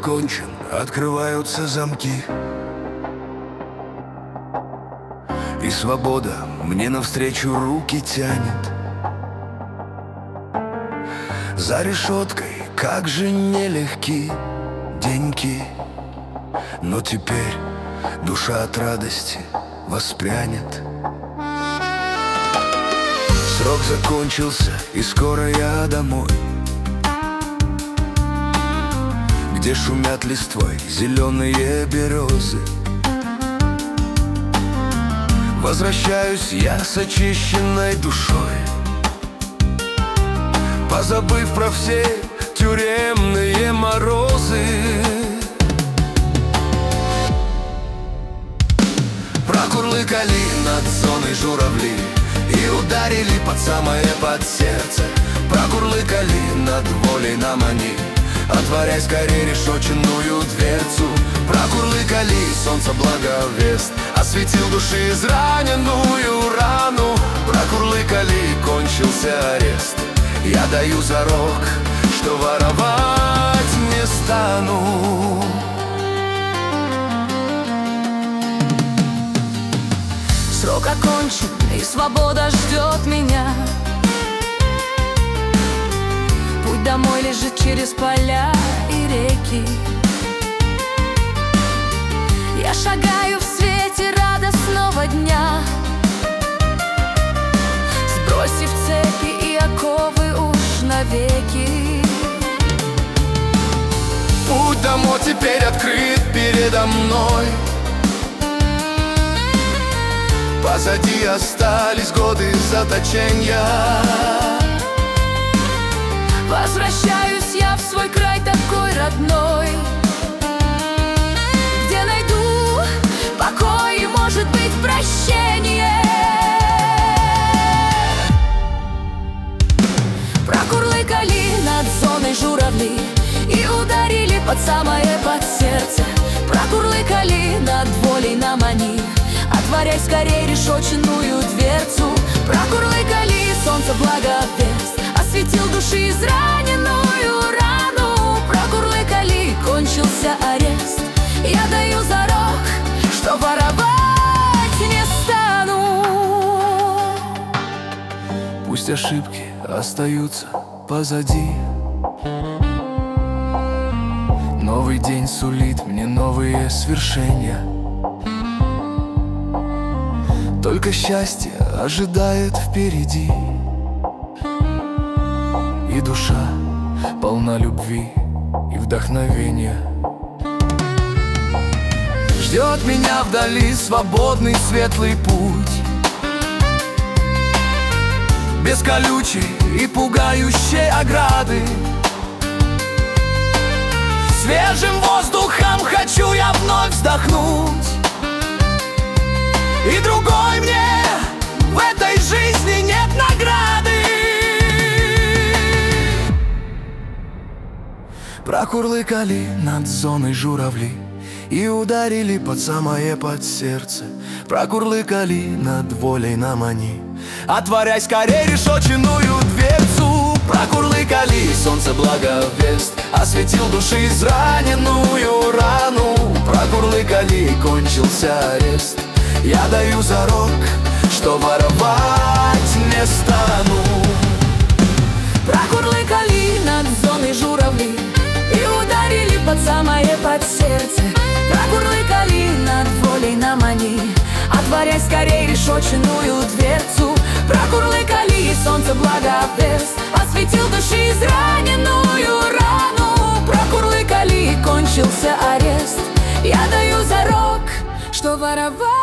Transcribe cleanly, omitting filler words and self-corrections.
закончен, открываются замки, и свобода мне навстречу руки тянет. За решеткой как же нелегки деньки, но теперь душа от радости воспрянет. Срок закончился, и скоро я домой, где шумят листвой зеленые березы. Возвращаюсь я с очищенной душой, позабыв про все тюремные морозы. Прокурлыкали над зоной журавли и ударили под сердце. Прокурлыкали над волей нам они, отворяй скорей решетчатую дверцу. Прокурлыкали, солнце благовест осветил души израненную рану. Прокурлыкали, кончился арест, я даю зарок, что воровать не стану. Срок окончен, и свобода ждет меня. Путь домой лежит через поля и реки. Я шагаю в свете радостного дня, сбросив цепи и оковы уж навеки. Путь домой теперь открыт передо мной, позади остались годы заточения. Возвращаюсь я в свой край такой родной, где найду покой и, может быть, прощение. Прокурлыкали над зоной журавли и ударили под сердце. Прокурлыкали над волей нам они, отворяй скорей решетчатую дверцу. Прокурлыкали, солнце благовест осветил души израненную рану. Прокурлыкали, кончился арест, я даю зарок, что воровать не стану. Пусть ошибки остаются позади, новый день сулит мне новые свершения. Только счастье ожидает впереди, и душа полна любви и вдохновения. Ждет меня вдали свободный светлый путь, без колючей и пугающей ограды. Свежим воздухом хочу я вновь вздохнуть, и другой мне в этой жизни нет награды. Прокурлыкали над зоной журавли и ударили под сердце. Прокурлыкали над волей нам они, отворяй скорей решетчатую дверцу. Прокурлыкали, солнце благовест осветил души израненную рану. Прокурлыкали, кончился арест, я даю зарок, что воровать не стану. Прокурлыкали над зоной журавли и ударили под сердце. Прокурлыкали над волей нам они, отворяй скорей решетчатую дверцу. Прокурлыкали, солнце благовест осветил души израненную рану. Прокурлыкали, кончился арест, я даю зарок, что воровать